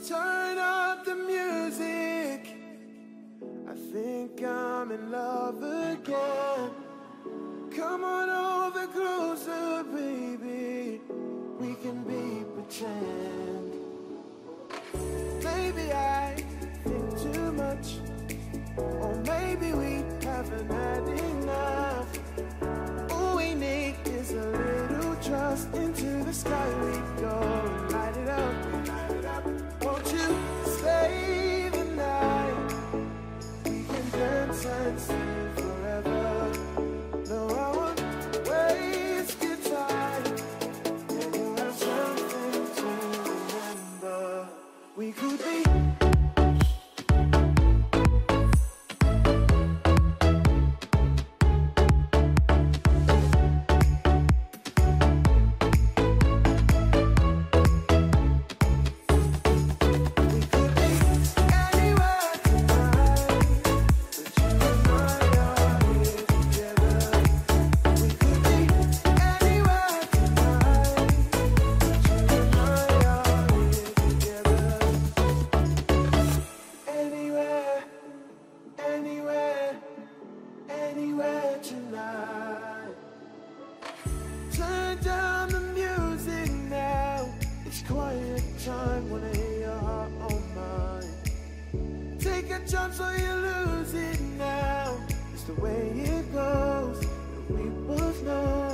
Turn up the music. I think I'm in love again. Come on over closer, baby. We can be pretend. Maybe I think too much, or maybe we haven't had enough. All we need is a little trust. Into the sky we go and light it up. Won't you stay the night? We can dance and sing forever. No, I won't waste your time. Yeah, you have something to remember. We could be tonight. Turn down the music now. It's quiet time, wanna hear your heart on mine. Take a chance or you lose it now. It's the way it goes, and we both know.